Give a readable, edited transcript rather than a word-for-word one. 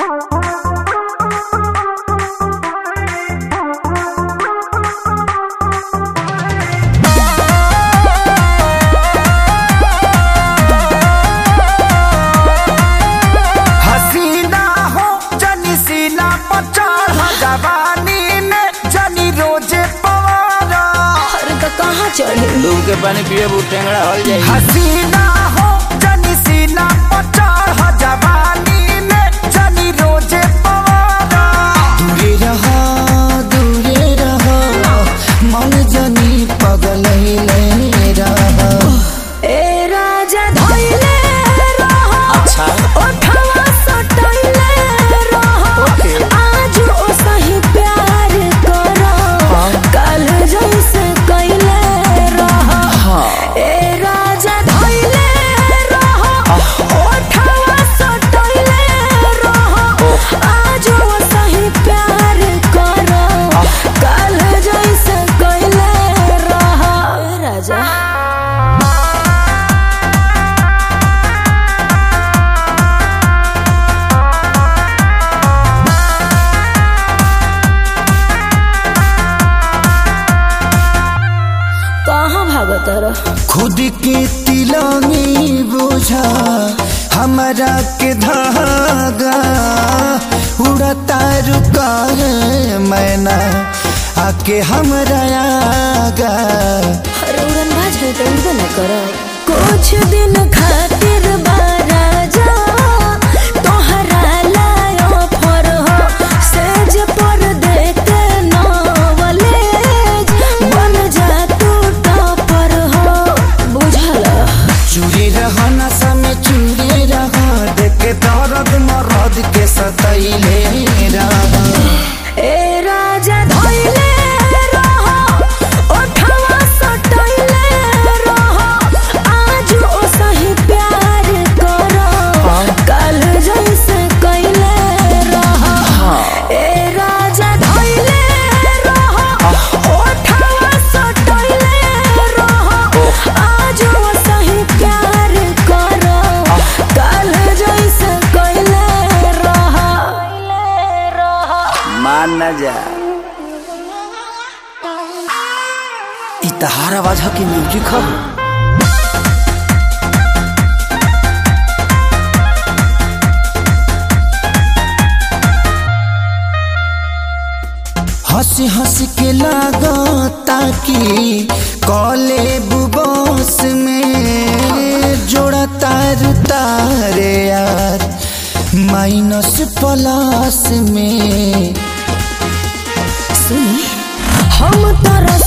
डूब के पानी पिए टेंगड़ा हल जाए। हसीना हो जनी सीना पचाड़ जवानी में जनी रोजे पवारा। दूरे रहो मन जनी पगल ले रहो। ए राजा धइले रहो अच्छा ओठवा सटइले रहो आज ओ सही प्यार करो कल जैसे कइले रहो। ए राजा धइले रहो ओठवा सटइले रहो आज ओ सही प्यार करो कल जैसे कइले रहो। ए राजा खुद के तिलंगी बोझा हमारा के धागा उड़ता रुका है मैना आके हमरा आगा। उड़न बाज है तो उड़बे न कर कुछ दिन खातिर राजा तोहरा लायो फर हो सेज पर देते नवलेज बन जा तू टॉपर हो बुझल। चूरी रहा नशा में चूरी रहा देख दर्द मरद के सतैले रहा। ए राजा धइले रहो ओठवा सटइले रहो आज ओ सही प्यार करो कल जैसे कइले रहो। ए राजा धइले रहो ओठवा सटइले रहो आज ओ सही प्यार करो कल जैसे कइले रहो। मान न जा इतहार आवाज की म्यूजिक हो। हंसी हंसी के लागता कि कॉले बुबोस में जोड़ा तारे यार माइनस प्लस में। सुनी हम तरस